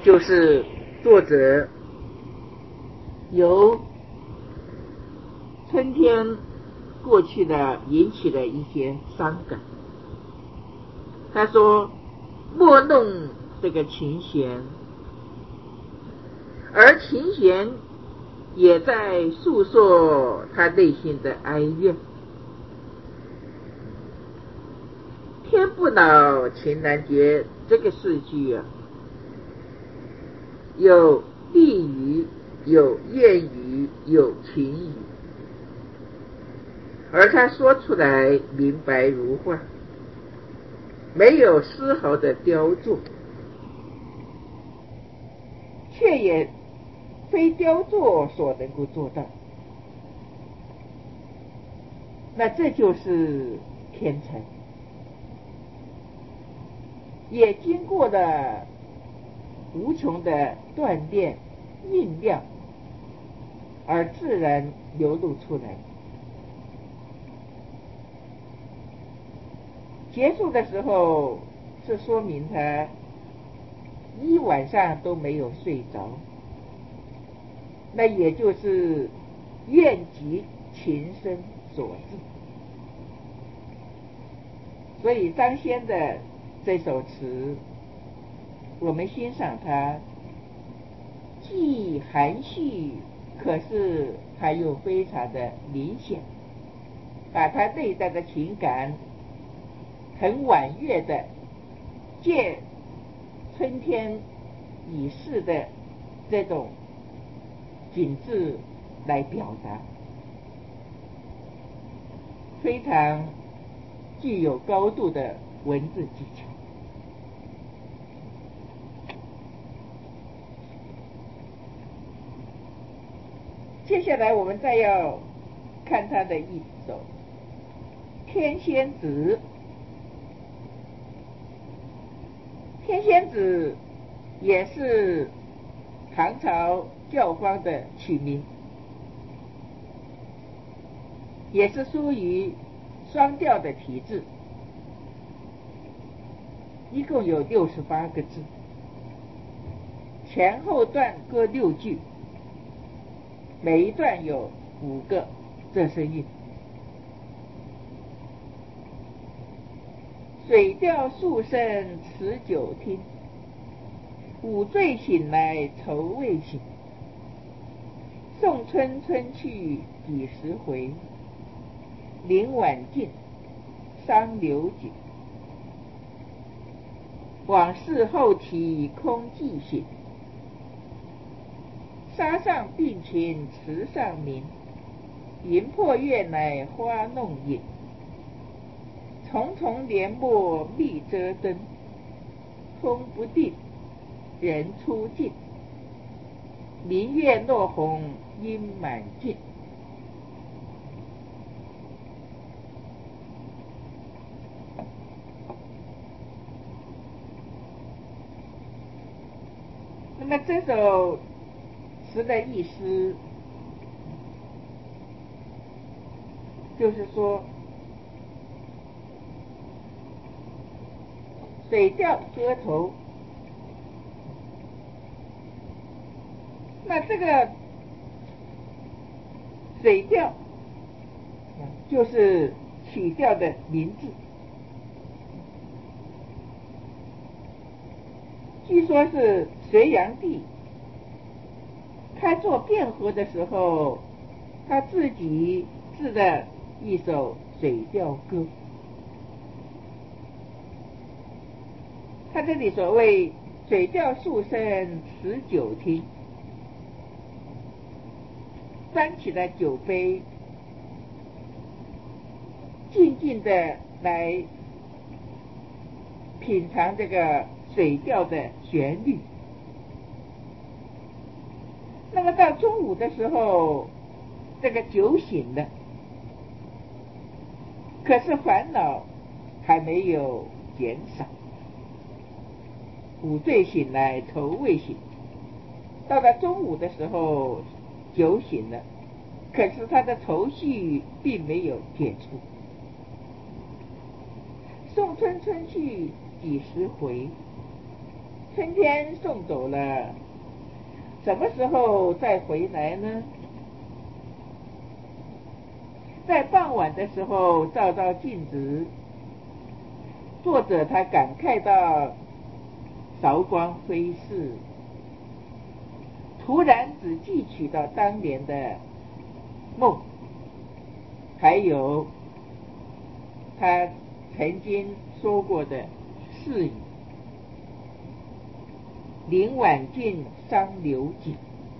就是作者由春天过去的引起了一些伤感。他说莫弄这个琴弦，而琴弦也在诉说他内心的哀怨。天不老情难绝这个诗句啊，有地语，有谚语，有情语，而他说出来明白如画，没有丝毫的雕作，却也非雕作所能够做到。那这就是天才，也经过了无穷的锻炼酝酿，而自然流露出来。结束的时候是说明他一晚上都没有睡着，那也就是愿及琴声所致。所以张先的这首词，我们欣赏它既含蓄，可是它又非常的明显，把它内在的情感很婉约的借春天已逝的这种景致来表达，非常具有高度的文字技巧。接下来我们再要看他的一首《天仙子》。天仙子也是唐朝教坊的曲名，也是属于双调的体制，一共有68个字，前后段各6句，每一段有5个仄声韵。水调数声持久听，午醉醒来愁未醒。送春春去几时回，林晚尽伤流景。往事后体空记醒，沙上并群池上明。银破月乃花弄影，重重帘幕密遮灯。风不定人初尽，明月落红阴满径。那么这首词的意思就是说，水调歌头，那这个水调就是曲调的名字。据说是隋炀帝他做卞和的时候，他自己制的一首水调歌。他这里所谓水调数声持久听，端起了酒杯，静静的来品尝这个水调的旋律。那么到中午的时候，这个酒醒了，可是烦恼还没有减少。午醉醒来愁未醒，到了中午的时候酒醒了，可是他的愁绪并没有解除。送春春去几时回， 春天送走了，什么时候再回来呢？在傍晚的时候照照镜子，作者他感慨到韶光飞逝，突然只记取到当年的梦，还有他曾经说过的誓语：林晚尽伤流景。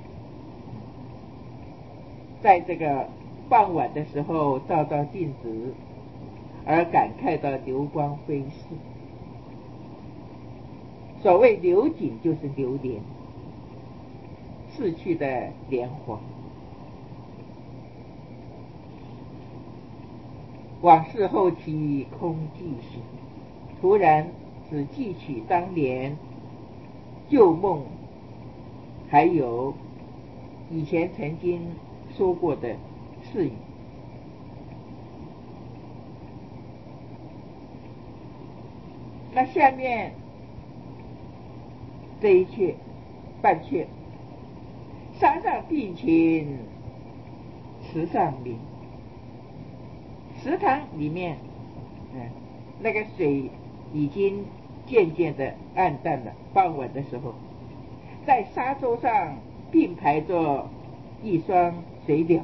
在这个傍晚的时候照照镜子，而感慨到流光飞逝。所谓流景就是流年，逝去的年华。往事后期空记醒，突然只记取当年旧梦，还有以前曾经说过的誓语。那下面这一阙半阙，沙上并芩池上明。池塘里面那个水已经渐渐的暗淡了，傍晚的时候，在沙洲上并排着一双水鸟。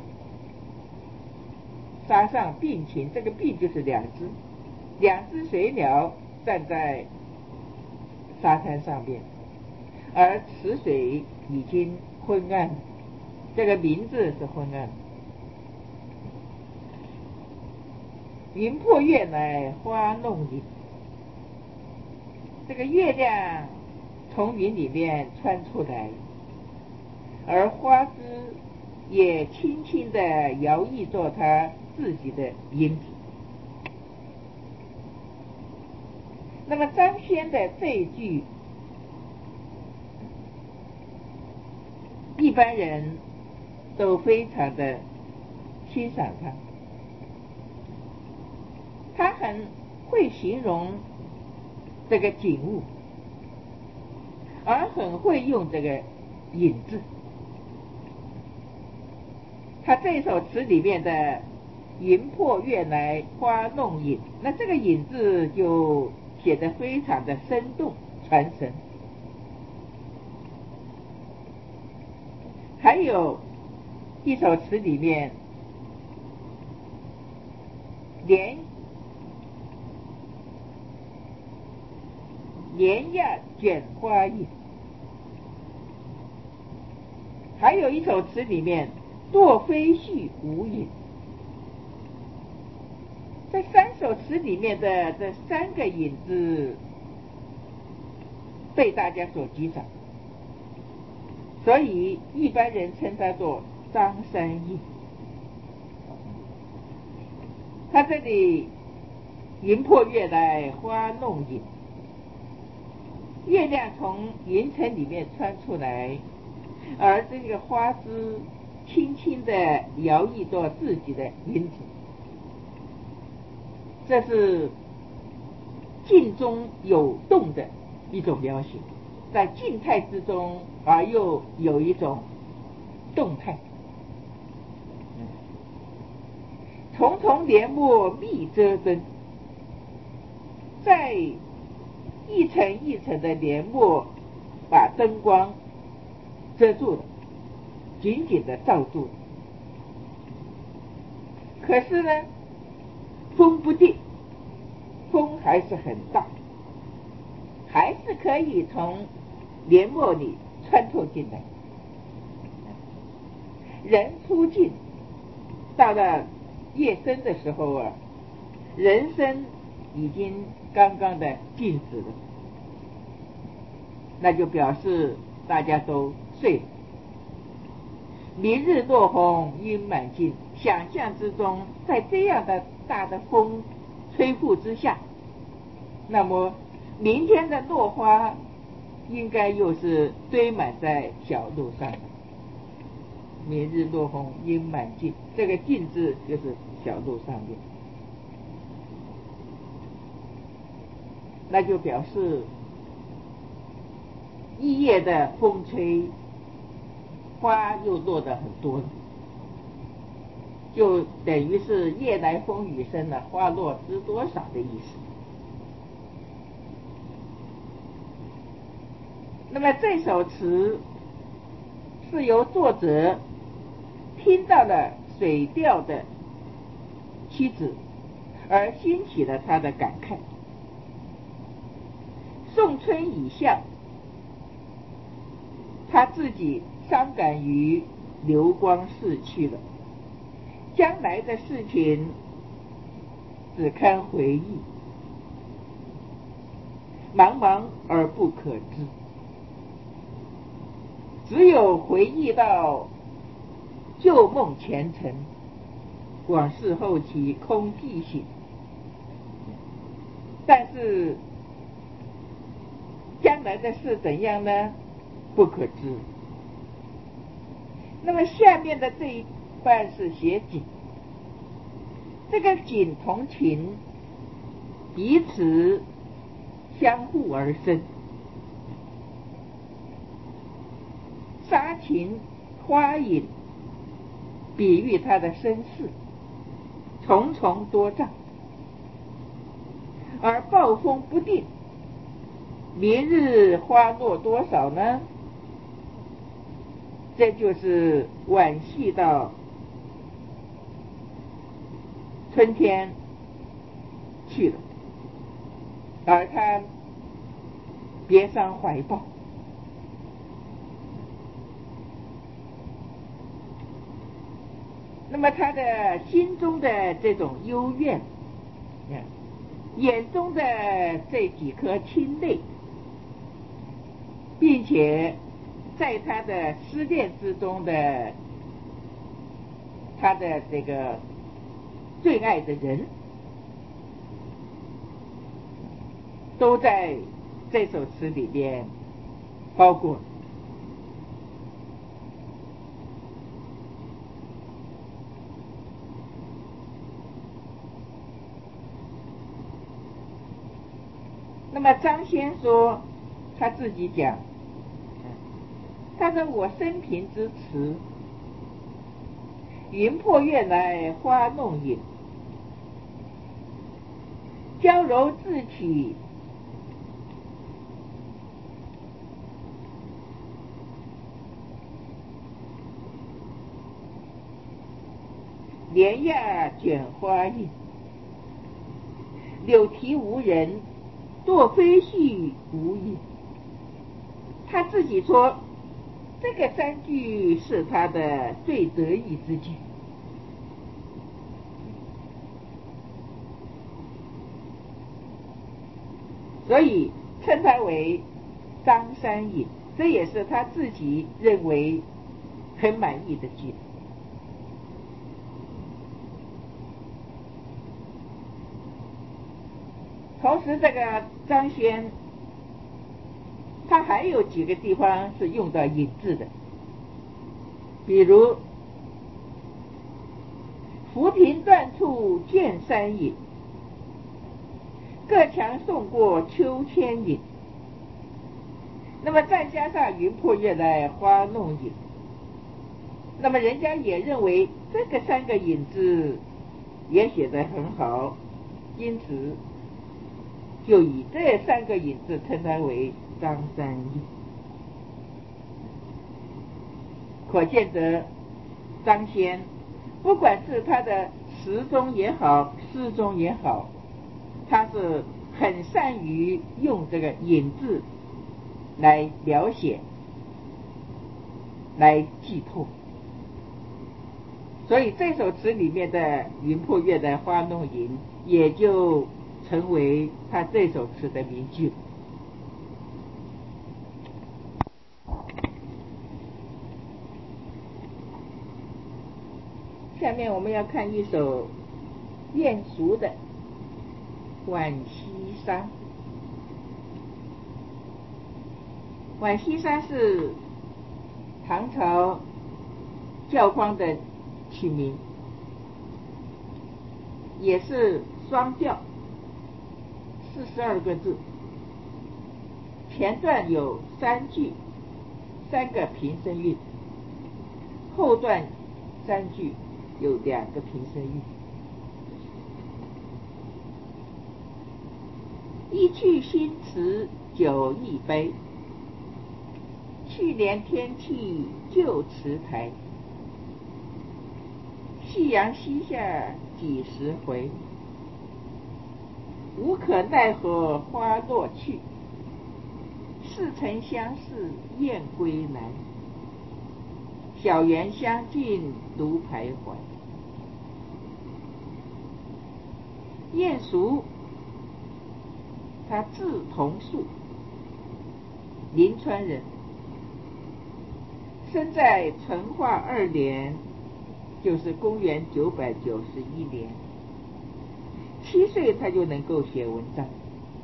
沙上并芩，这个并就是两只水鸟站在沙滩上面，而池水已经昏暗，这个名字是昏暗。云破月来花弄影，这个月亮从云里面穿出来，而花枝也轻轻地摇曳着它自己的影子。那么张先的这一句，一般人都非常的欣赏他，他很会形容这个景物，而很会用这个引字。他这首词里面的云破月来花弄影，那这个影字就写得非常的生动传神。还有一首词里面莲呀卷花影，还有一首词里面堕飞絮无影。这三首词里面的这三个影子被大家所击掌，所以一般人称它做张三印。他这里云破月来花弄影，月亮从云层里面穿出来，而这个花枝轻轻地摇曳着自己的影子，这是静中有动的一种描写，在静态之中而又有一种动态。重重帘幕密遮灯，在一层一层的帘幕把灯光遮住了，紧紧的罩住了。可是呢，风不定，风还是很大，还是可以从帘幕里穿透进来。人出镜，到了夜深的时候啊，人生已经刚刚的静止了，那就表示大家都睡了。明日落红阴满径，想象之中，在这样的大的风吹拂之下，那么明天的落花应该又是堆满在小路上。明日落红阴满径，这个径字就是小路上面，那就表示一夜的风吹，花又落得很多了，就等于是夜来风雨声了，花落知多少的意思。那么这首词是由作者听到了水调的妻子，而兴起了他的感慨。送春已向，他自己伤感于流光逝去了，将来的事情只堪回忆，茫茫而不可知。只有回忆到旧梦前尘，往事后期空记醒。但是将来的事怎样呢？不可知。那么下面的这一半是写景，这个景同情，彼此相互而生。杀情花影比喻他的身世重重多障，而暴风不定，明日花落多少呢？这就是惋惜到春天去了，而他别伤怀抱。那么他的心中的这种幽怨，眼中的这几颗清泪，并且在他的思念之中的他的这个最爱的人，都在这首词里面包括。那么张先说他自己讲，他说我生平之词，云破月来花弄影，娇柔自起莲芽卷花印，柳啼无人，堕飞絮无影。他自己说这个三句是他的最得意之句，所以称他为张三引，这也是他自己认为很满意的句子。同时这个张轩他还有几个地方是用到引字的，比如浮萍断处见山影，各墙送过秋千影。那么再加上云破月来花弄影，那么人家也认为这个三个引字也写得很好，因此就以这三个引字称他为张三引。可见得张先不管是他的词中也好，诗中也好，他是很善于用这个引字来描写，来寄托。所以这首词里面的云破月来花弄影也就成为他这首词的名句。下面我们要看一首晏殊的《浣溪沙》。浣溪沙是唐朝教坊的曲名，也是双调，42个字， 前段有3句，3个平声韵，后段3句有2个平声韵。一去新词酒一杯，去年天气旧池台。夕阳西下几时回？无可奈何花落去，似曾相识燕归来。小园相近独徘徊。晏殊他字同树，临川人，生在成化2年，就是公元991年。7岁他就能够写文章。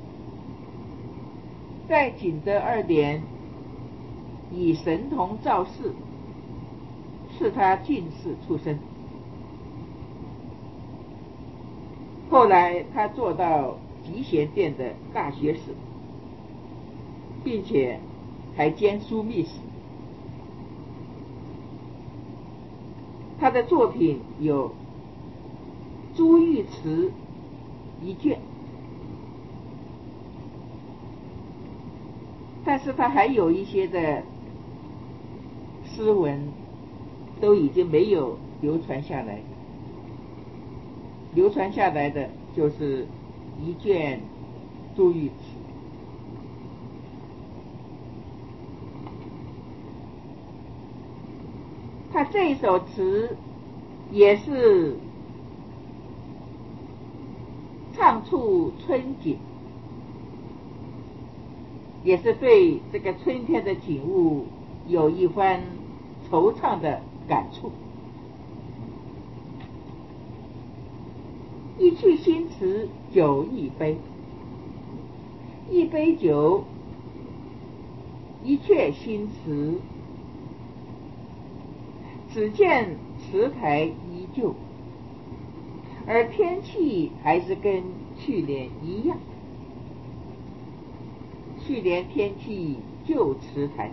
在景德2年，以神童赵氏赐他进士出身。后来他做到集贤殿的大学士，并且还兼枢密使。他的作品有《朱玉词》1卷，但是他还有一些的诗文都已经没有流传下来，流传下来的就是1卷《朱玉词》。他这一首词也是唱出春景，也是对这个春天的景物有一番惆怅的感触。一去新词酒一杯，一杯酒，一阙新词。只见池台依旧，而天气还是跟去年一样。去年天气旧池台，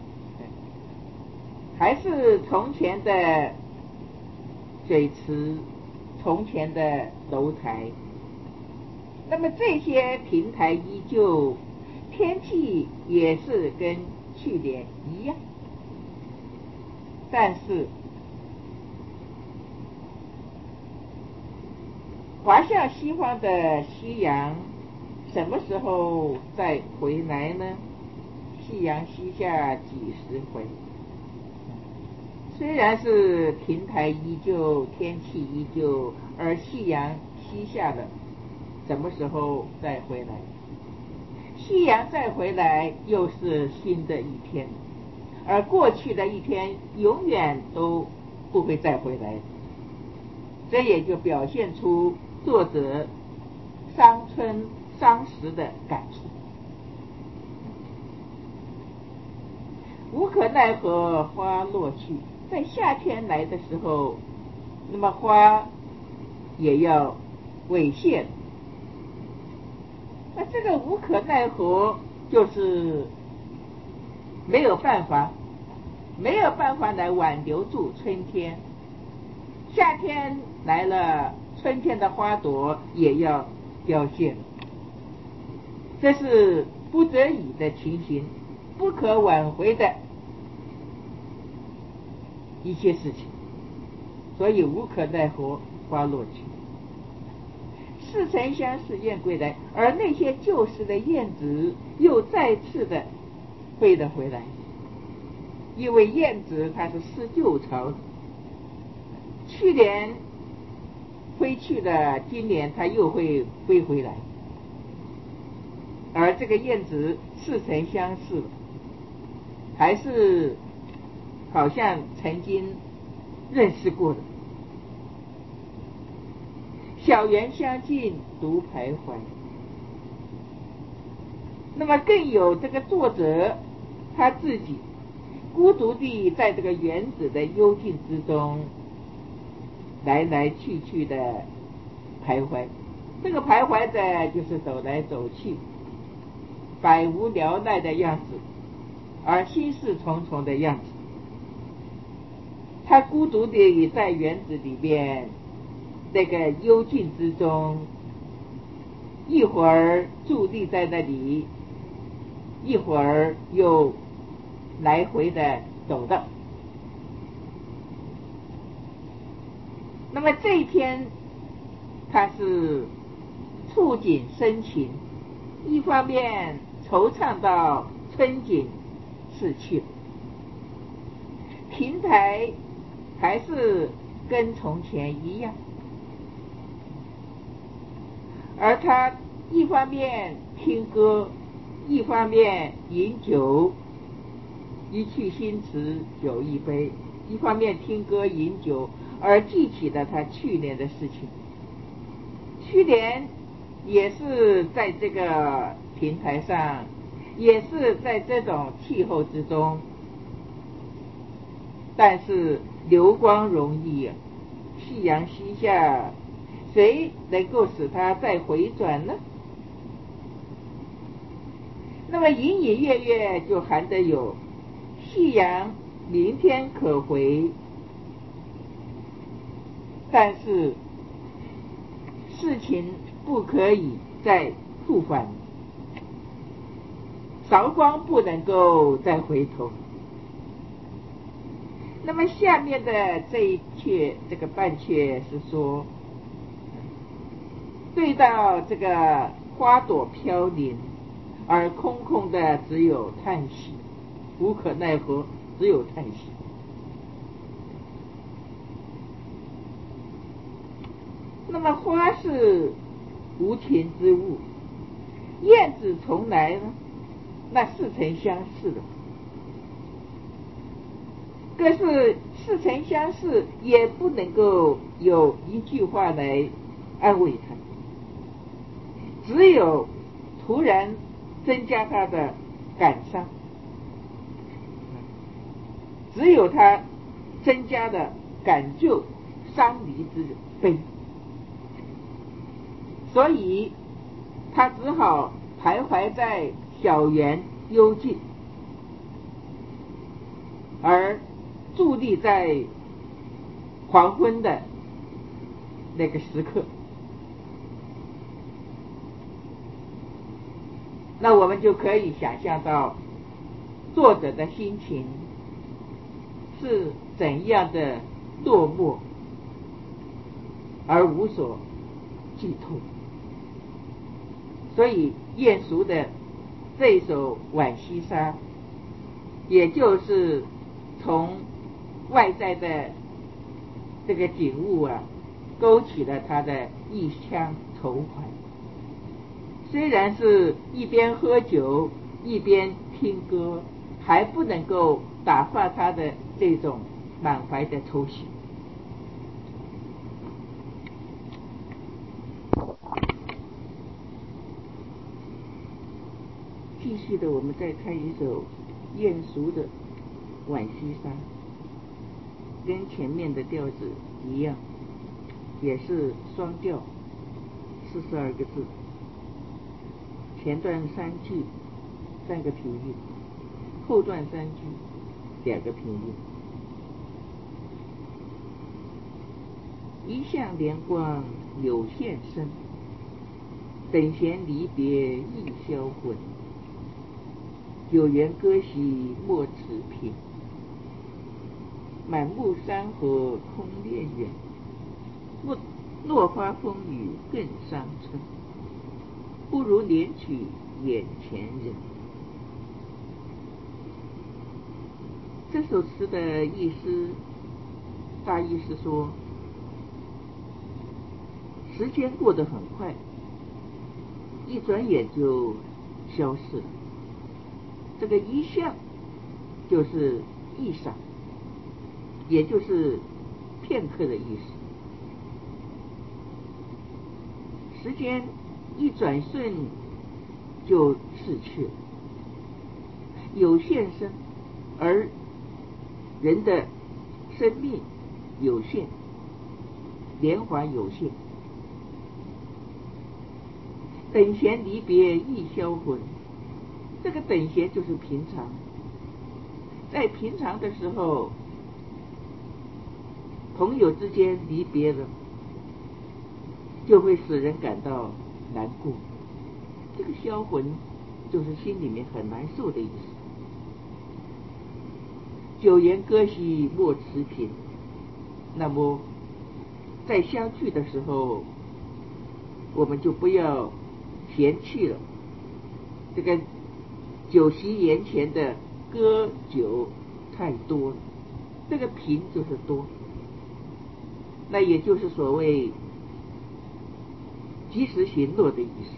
还是从前的水池，从前的楼台。那么这些亭台依旧，天气也是跟去年一样。但是滑向西方的夕阳什么时候再回来呢？夕阳西下几时回？虽然是亭台依旧，天气依旧，而夕阳西下了，什么时候再回来？夕阳再回来又是新的一天，而过去的一天永远都不会再回来。这也就表现出作者伤春伤时的感触。无可奈何花落去，在夏天来的时候，那么花也要猥亵了。那这个无可奈何就是没有办法来挽留住春天。夏天来了，春天的花朵也要凋谢了。这是不得已的情形，不可挽回的一些事情，所以无可奈何花落去。似曾相识燕归来，而那些旧时的燕子又再次的飞了回来。因为燕子它是思旧巢，去年飞去了，今年它又会飞回来。而这个燕子似曾相识，还是好像曾经认识过的。小园相近独徘徊。那么更有这个作者他自己孤独地在这个园子的幽静之中来来去去的徘徊。这个徘徊的就是走来走去， 百无聊赖的样子，而心事重重的样子。他孤独地在园子里面那个幽静之中，一会儿伫立在那里，一会儿又来回的走动。那么这一天他是触景生情，一方面惆怅到春景逝去，亭台还是跟从前一样，而他一方面听歌，一方面饮酒，一去新辞酒一杯，一方面听歌饮酒，而记起了他去年的事情。去年也是在这个平台上，也是在这种气候之中，但是流光容易，夕阳西下，谁能够使它再回转呢？那么隐隐约约就含得有夕阳明天可回，但是事情不可以再复返，韶光不能够再回头。那么下面的这一阙这个半阙是说，对到这个花朵飘零，而空空的只有叹息，无可奈何，只有叹息。那么花是无情之物，燕子从来呢，那似曾相识的，可是似曾相识也不能够有一句话来安慰他，只有突然增加他的感伤，只有他增加的感旧伤离之悲，所以他只好徘徊在小园幽静，而伫立在黄昏的那个时刻。那我们就可以想象到作者的心情是怎样的落寞而无所寄托。所以晏殊的这一首《浣溪沙》，也就是从外在的这个景物勾起了他的一腔愁怀。虽然是一边喝酒一边听歌，还不能够打发他的这种满怀的愁绪。继续的，我们再看一首晏殊的《浣溪沙》，跟前面的调子一样，也是双调，42个字，前段3句3个平韵，后段3句2个平韵。一向莲光有限身，等闲离别易销魂。有缘歌席莫持平，满目山河空恋远。落花风雨更伤春，不如怜取眼前人。这首词的意思，大意是说，时间过得很快，一转眼就消逝了。这个一向就是一闪，也就是片刻的意思。时间一转瞬就逝去了，有限身，而人的生命有限，年华有限，等闲离别易销魂。 这个等闲就是平常，在平常的时候，朋友之间离别了，就会使人感到难过。这个销魂就是心里面很难受的意思。酒言歌兮莫辞频，那么在相聚的时候，我们就不要嫌弃了这个酒席宴前的歌酒太多了，这个频就是多，那也就是所谓及时行乐的意思。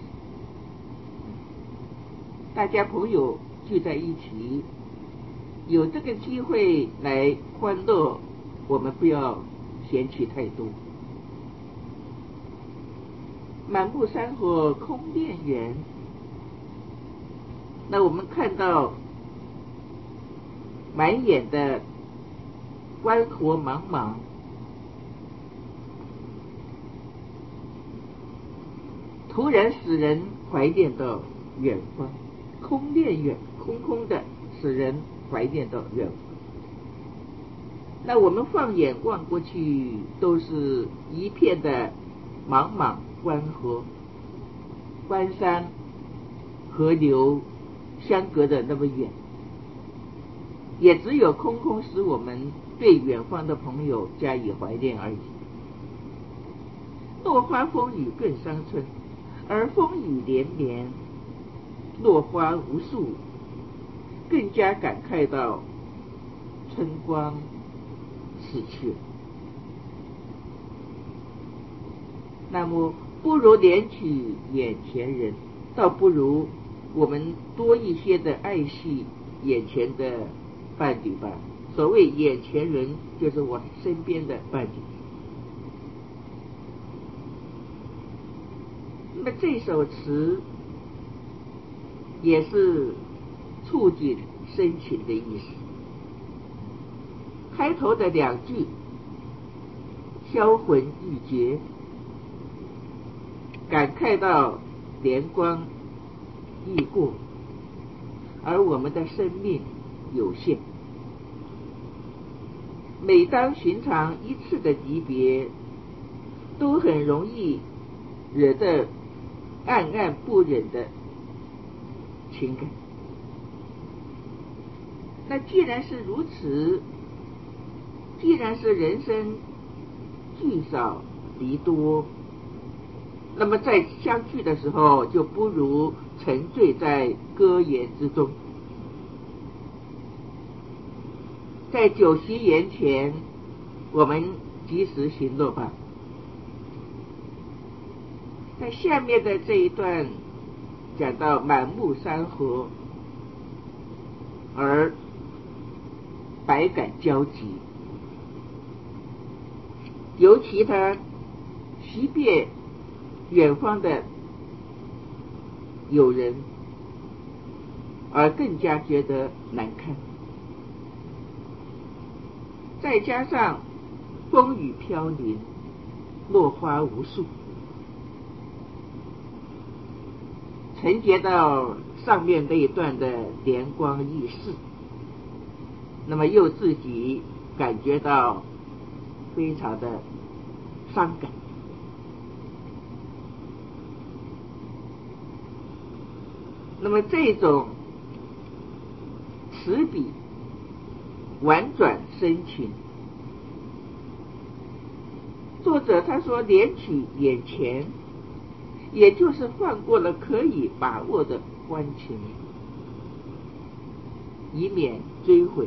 大家朋友聚在一起，有这个机会来欢乐，我们不要嫌弃太多。满目山河空恋远，那我们看到满眼的关河茫茫，突然使人怀念到远方。空恋远，空空的，使人怀念到远方。那我们放眼望过去，都是一片的茫茫关河，关山河流相隔的那么远，也只有空空使我们对远方的朋友加以怀念而已。落花风雨更伤春，而风雨连绵，落花无数，更加感慨到春光逝去。那么不如怜取眼前人，倒不如我们多一些的爱惜眼前的伴侣吧。所谓眼前人，就是我身边的伴侣。那么这首词也是触景生情的意思。开头的两句销魂欲绝，感慨到年光易过，而我们的生命有限。每当寻常一次的离别，都很容易惹得暗暗不忍的情感。那既然是如此，既然是人生聚少离多，那么在相聚的时候，就不如沉醉在歌言之中。在酒席宴前，我们及时行乐吧。在下面的这一段讲到满目山河，而百感交集，尤其他惜别远方的友人，而更加觉得难堪。再加上风雨飘零，落花无数，承接到上面那一段的年光易逝，那么又自己感觉到非常的伤感。那么这种词笔婉转深情，作者他说怜取眼前，也就是放过了可以把握的欢情，以免追悔。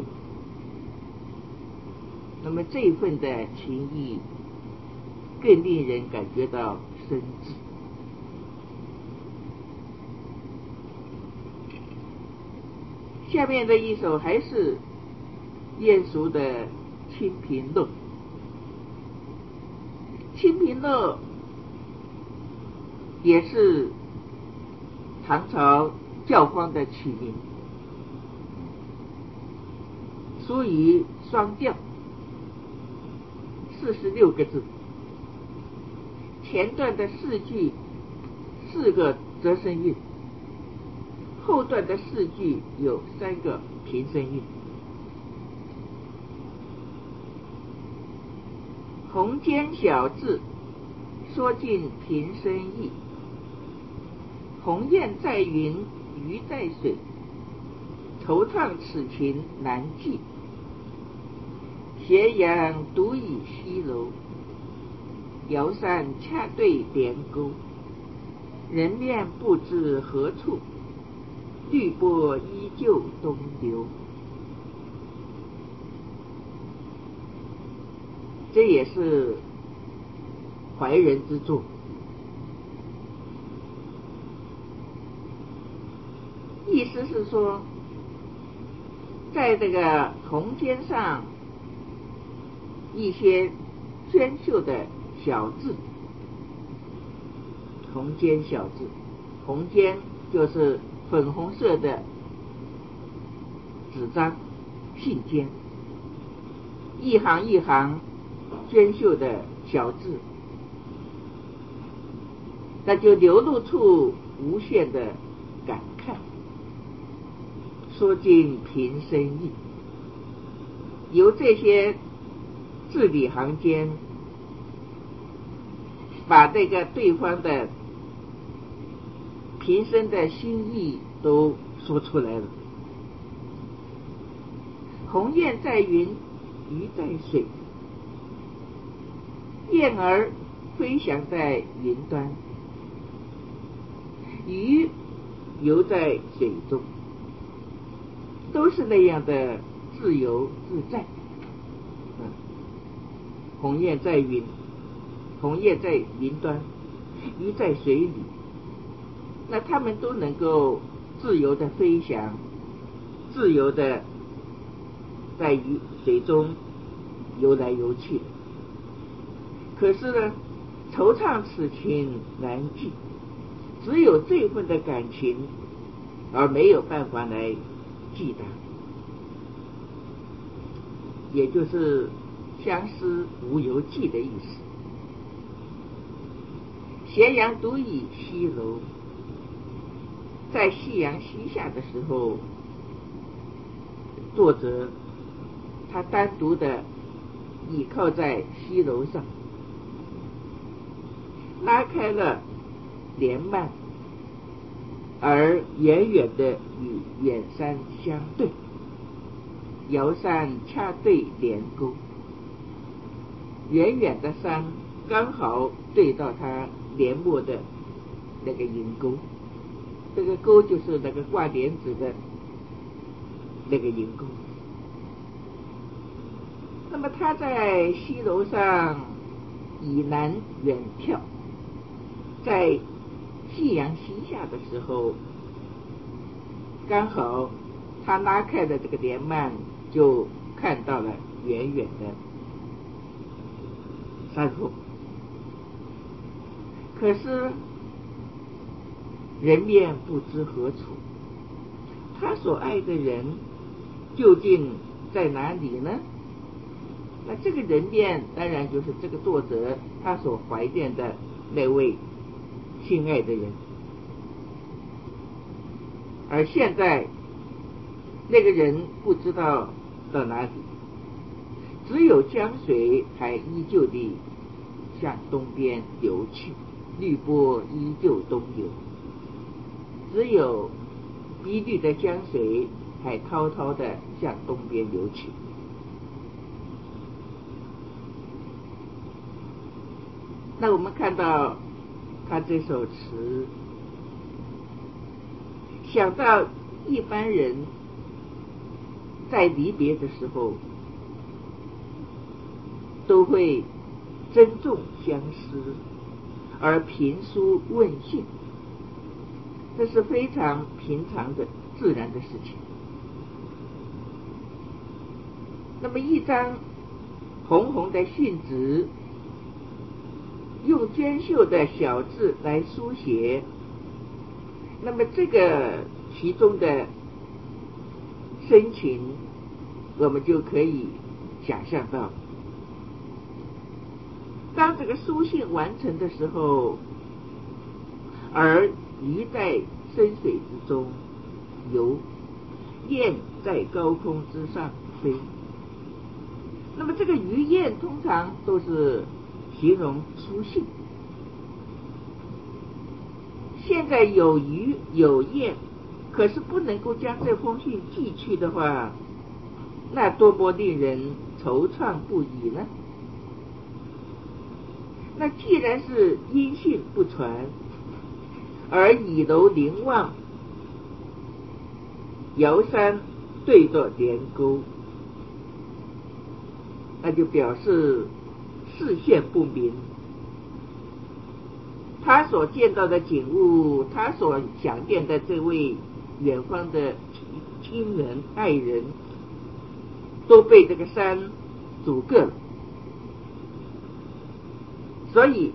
那么这份的情谊更令人感觉到深挚。下面的一首还是晏殊的《清平乐》。《清平乐》也是唐朝教坊的曲名，属于双调，46个字。前段的4句4个折声韵， 后段的4句有3个平声韵。红笺小字，说尽平生意。鸿雁在云，鱼在水，惆怅此情难寄。斜阳独倚西楼，遥山恰对连沟。人面不知何处，绿波依旧东流。这也是怀人之作。意思是说，在这个红笺上一些娟秀的小字，红笺小字，红笺就是粉红色的纸张信笺，一行一行娟秀的小字，那就流露出无限的感慨，说尽平生意。由这些字里行间，把这个对方的平生的心意都说出来了。鸿雁在云，鱼在水，雁儿飞翔在云端，鱼游在水中，都是那样的自由自在。鸿雁在云，鸿雁在云端，鱼在水里，那他们都能够自由的飞翔，自由的在水中游来游去。可是呢，惆怅此情难寄，只有这份的感情，而没有办法来记得，也就是相思无由寄的意思。斜阳独倚西楼，在夕阳西下的时候，作者他单独的倚靠在西楼上，拉开了帘幔，而远远的与远山相对，遥山恰对连沟。远远的山刚好对到它帘幕的那个银钩，这个钩就是那个挂帘子的那个银钩。那么他在西楼上以南远眺，在夕阳西下的时候，刚好他拉开的这个帘幔，就看到了远远的山峰。可是人面不知何处，他所爱的人究竟在哪里呢？那这个人面当然就是这个作者他所怀念的那位心爱的人，而现在那个人不知道到哪里，只有江水还依旧地向东边流去，绿波依旧东流，只有碧绿的江水还滔滔地向东边流去。那我们看到他这首词，想到一般人在离别的时候都会珍重相思而评书问信，这是非常平常的自然的事情。那么一张红红的信纸，用娟秀的小字来书写，那么这个其中的深情我们就可以想象到。当这个书信完成的时候，而鱼在深水之中， 游，雁在高空之上飞。那么这个鱼雁通常都是形容书信，现在有鱼有雁，可是不能够将这封信寄去的话，那多么令人惆怅不已呢？那既然是音信不传，而倚楼凝望，遥山对着连沟，那就表示视线不明，他所见到的景物，他所想念的这位远方的亲人爱人，都被这个山阻隔了。所以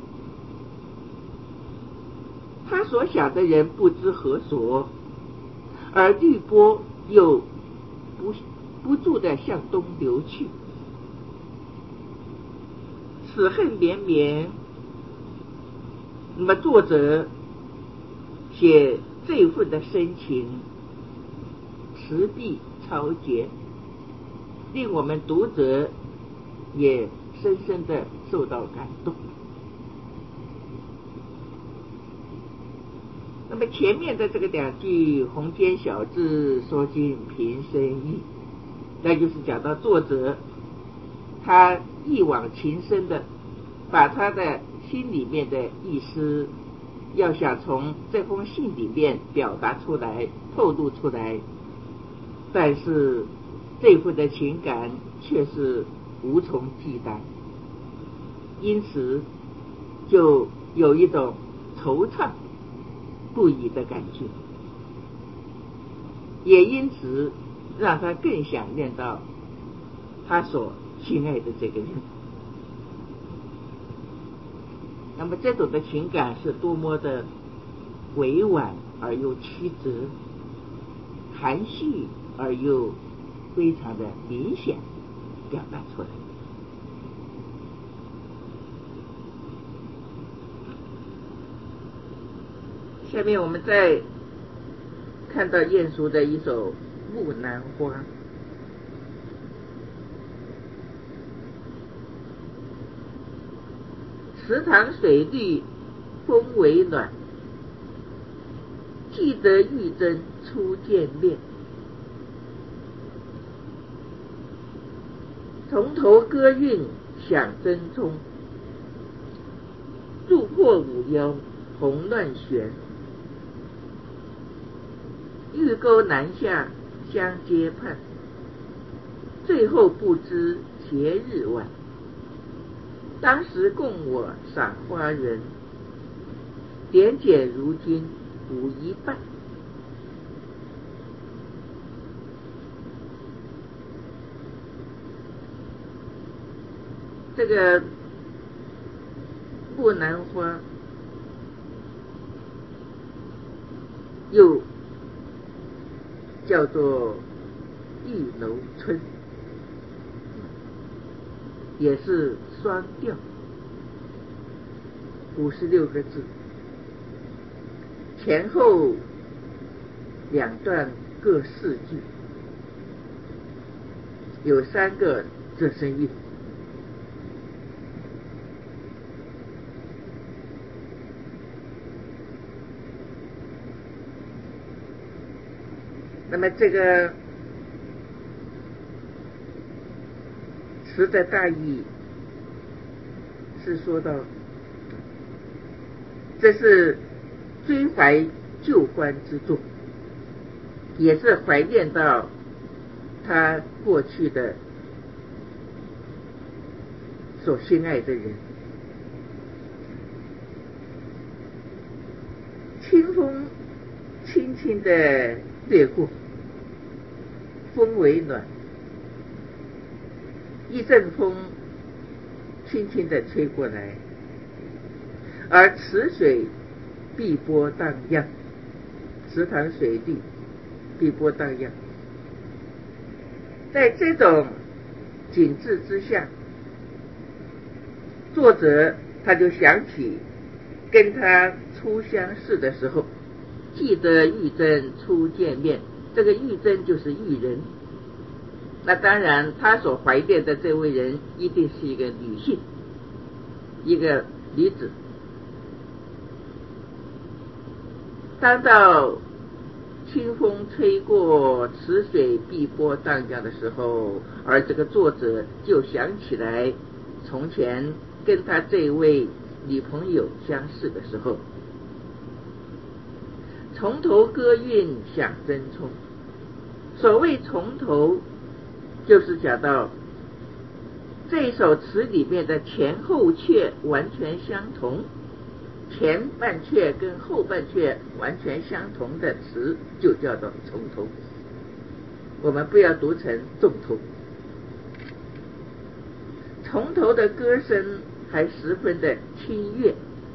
他所想的人不知何所，而绿波又不住地向东流去，此恨绵绵。那么作者写这份的深情，词笔超洁，令我们读者也深深地受到感动。那么前面的这个两句红笺小字说尽平生意，那就是讲到作者他一往情深的把他的心里面的意思要想从这封信里面表达出来透露出来，但是这份的情感却是无从记载，因此就有一种惆怅不已的感觉，也因此让他更想念到他所亲爱的这个人。那么这种的情感是多么的委婉而又曲折，含蓄而又非常的明显表达出来。下面我们再看到晏殊的一首《木兰花》。池塘水绿风微暖，记得玉珍初见面。从头歌韵响真冲，柱破五腰红乱旋。玉钩南下相接盼，最后不知斜日晚。当时共我赏花人，点检如今无一半。这个木兰花又叫做玉楼春，也是双调，56个字，前后两段各4句，有3个仄声韵。那么这个词的大意是说到，这是追怀旧欢之作，也是怀念到他过去的所心爱的人。清风轻轻地掠过，风微暖，一阵风轻轻地吹过来，而池水碧波荡漾，池塘水绿，碧波荡漾。在这种景致之下，作者他就想起跟他初相识的时候，记得玉珍初见面， 这个玉真就是玉人，那当然他所怀念的这位人一定是一个女性，一个女子。当到清风吹过，池水碧波荡漾的时候，而这个作者就想起来从前跟他这位女朋友相识的时候，从头歌韵响真冲。所谓从头，就是讲到这首词里面的前后阙完全相同，前半阙跟后半阙完全相同的词就叫做从头，我们不要读成重头。从头的歌声还十分的清悦，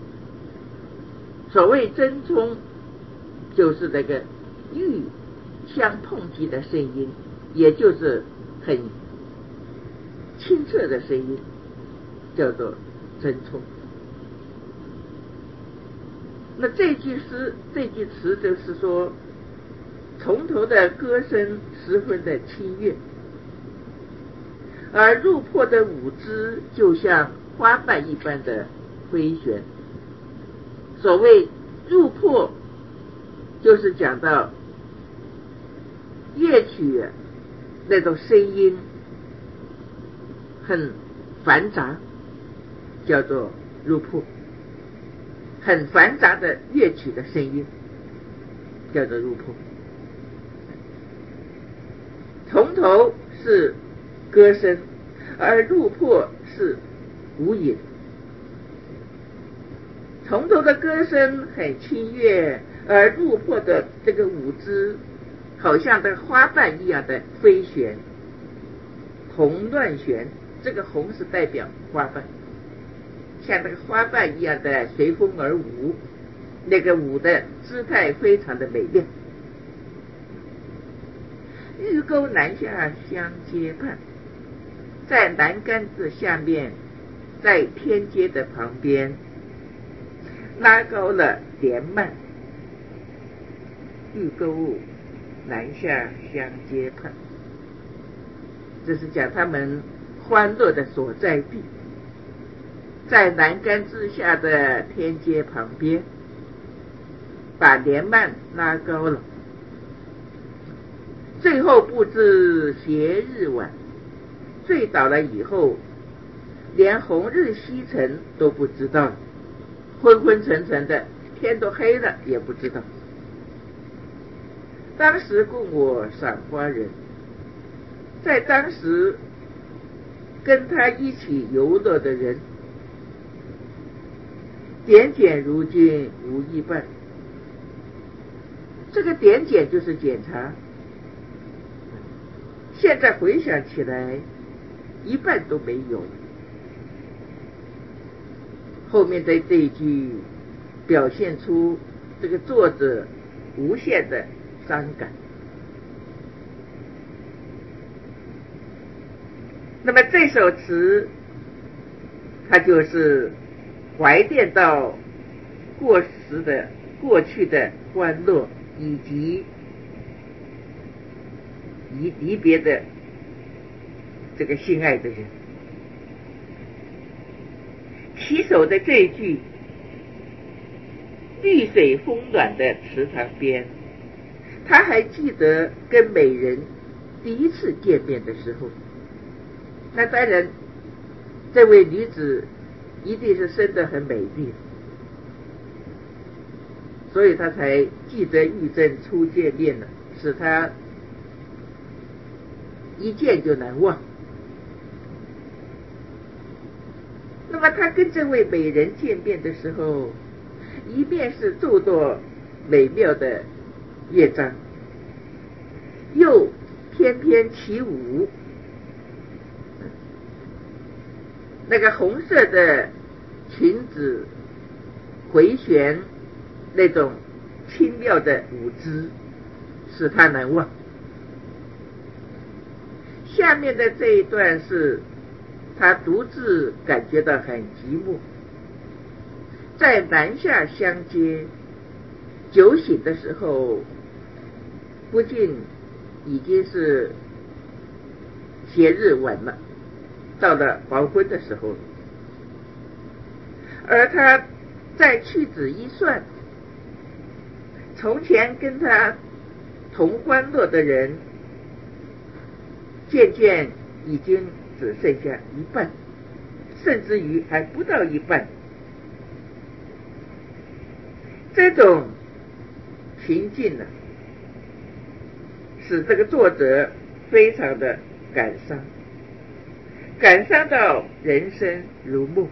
所谓真冲，就是那个玉相碰击的声音，也就是很清澈的声音，叫做真冲。那这句词就是说，从头的歌声十分的清悦，而入破的舞姿就像花瓣一般的飞旋。所谓入破，就是讲到乐曲那种声音很繁杂，叫做入破。很繁杂的乐曲的声音叫做入破。从头是歌声，而入破是舞影。从头的歌声很清悦，而入破的这个舞姿好像的花瓣一样的飞旋，红乱旋，这个红是代表花瓣，像那个花瓣一样的随风而舞，那个舞的姿态非常的美丽。玉钩南下相接畔，在栏杆子下面，在天阶的旁边拉高了帘幔。玉钩南下相接畔，这是讲他们欢乐的所在地，在栏杆之下的天阶旁边，把帘幔拉高了。最后不知斜日晚，醉倒了以后，连红日西沉都不知道，昏昏沉沉的，天都黑了也不知道。当时供我赏花人，在当时跟他一起游乐的人，点检如今无一半。这个点检就是检查，现在回想起来一半都没有。后面的这一句表现出这个作者无限的伤感。那么这首词它就是怀念到过去的欢乐，以及离别的这个心爱的人。起首的这一句，绿水风暖的池塘边，他还记得跟美人第一次见面的时候。那当然这位女子一定是生得很美丽，所以他才记得玉珍初见面了，使他一见就难忘。那么他跟这位美人见面的时候，一面是奏作美妙的乐章，又翩翩起舞，那个红色的裙子回旋，那种轻妙的舞姿使他难忘。下面的这一段是他独自感觉到很寂寞，在南下相接，酒醒的时候不仅已经是斜日晚了，到了黄昏的时候了，而他再屈指一算，从前跟他同欢乐的人渐渐已经只剩下一半，甚至于还不到一半。这种情境呢，使这个作者非常的感伤，感伤到人生如梦。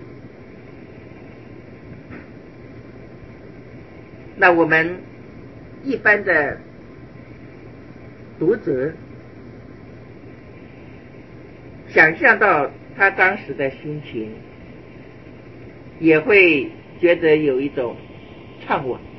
那我们一般的读者想象到他当时的心情，也会觉得有一种怅惘。